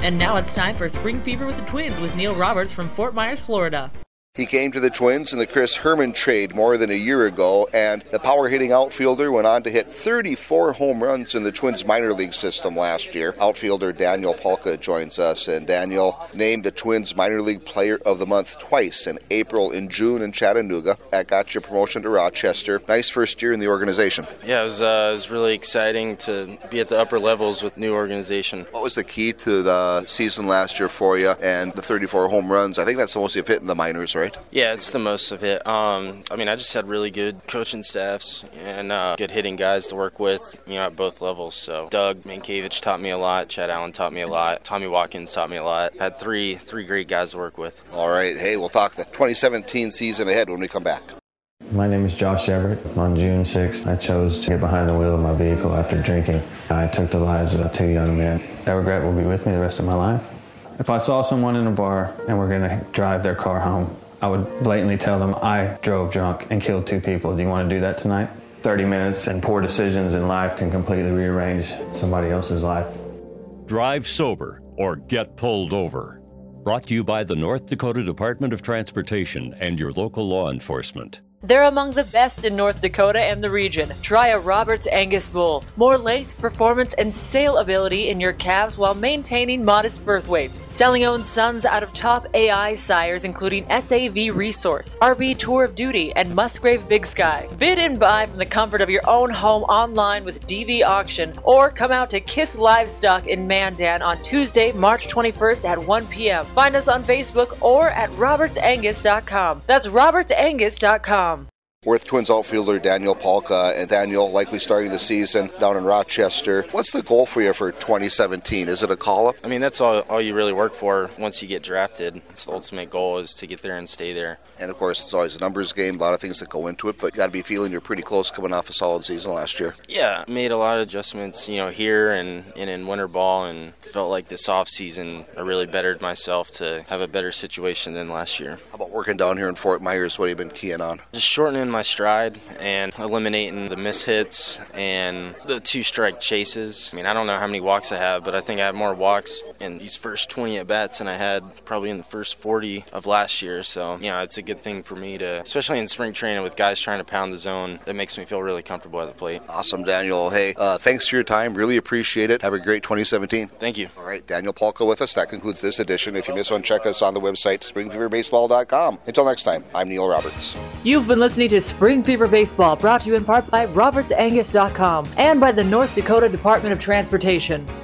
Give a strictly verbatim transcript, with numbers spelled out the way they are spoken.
And now it's time for Spring Fever with the Twins with Neil Roberts from Fort Myers, Florida. He came to the Twins in the Chris Herman trade more than a year ago, and the power-hitting outfielder went on to hit thirty-four home runs in the Twins minor league system last year. Outfielder Daniel Palka joins us, and Daniel named the Twins minor league player of the month twice, in April and June in Chattanooga. That got your promotion to Rochester. Nice first year in the organization. Yeah, it was, uh, it was really exciting to be at the upper levels with new organization. What was the key to the season last year for you and the thirty-four home runs? I think that's the most you've hit in the minors, right? Right? Yeah, it's the most of it. Um, I mean, I just had really good coaching staffs and uh, good hitting guys to work with, you know, at both levels. So Doug Mankiewicz taught me a lot. Chad Allen taught me a lot. Tommy Watkins taught me a lot. Had three three great guys to work with. All right. Hey, we'll talk the twenty seventeen season ahead when we come back. My name is Josh Everett. On June sixth, I chose to get behind the wheel of my vehicle after drinking. I took the lives of two young men. That regret will be with me the rest of my life. If I saw someone in a bar and we're going to drive their car home, I would blatantly tell them I drove drunk and killed two people. Do you want to do that tonight? thirty minutes and poor decisions in life can completely rearrange somebody else's life. Drive sober or get pulled over. Brought to you by the North Dakota Department of Transportation and your local law enforcement. They're among the best in North Dakota and the region. Try a Roberts Angus bull. More length, performance, and sale ability in your calves while maintaining modest birth weights. Selling owned sons out of top A I sires including S A V Resource, R B Tour of Duty, and Musgrave Big Sky. Bid and buy from the comfort of your own home online with D V Auction, or come out to Kiss Livestock in Mandan on Tuesday, March twenty-first at one p.m. Find us on Facebook or at roberts angus dot com. That's roberts angus dot com. Worth Twins outfielder Daniel Palka, and Daniel likely starting the season down in Rochester. What's the goal for you for twenty seventeen? Is it a call-up? I mean, that's all, all you really work for once you get drafted. It's the ultimate goal is to get there and stay there. And, of course, it's always a numbers game, a lot of things that go into it, but you got to be feeling you're pretty close coming off a solid season last year. Yeah, made a lot of adjustments, you know, here and, and in winter ball, and felt like this offseason I really bettered myself to have a better situation than last year. How about working down here in Fort Myers? What have you been keying on? Just shortening my stride and eliminating the mishits and the two-strike chases. I mean, I don't know how many walks I have, but I think I have more walks in these first twenty at-bats than I had probably in the first forty of last year. So, you know, it's a good thing for me to, especially in spring training with guys trying to pound the zone, it makes me feel really comfortable at the plate. Awesome, Daniel. Hey, uh, thanks for your time. Really appreciate it. Have a great twenty seventeen. Thank you. All right, Daniel Palka with us. That concludes this edition. If you miss one, check us on the website, spring fever baseball dot com. Until next time, I'm Neil Roberts. You've been listening to Spring Fever Baseball, brought to you in part by roberts angus dot com and by the North Dakota Department of Transportation.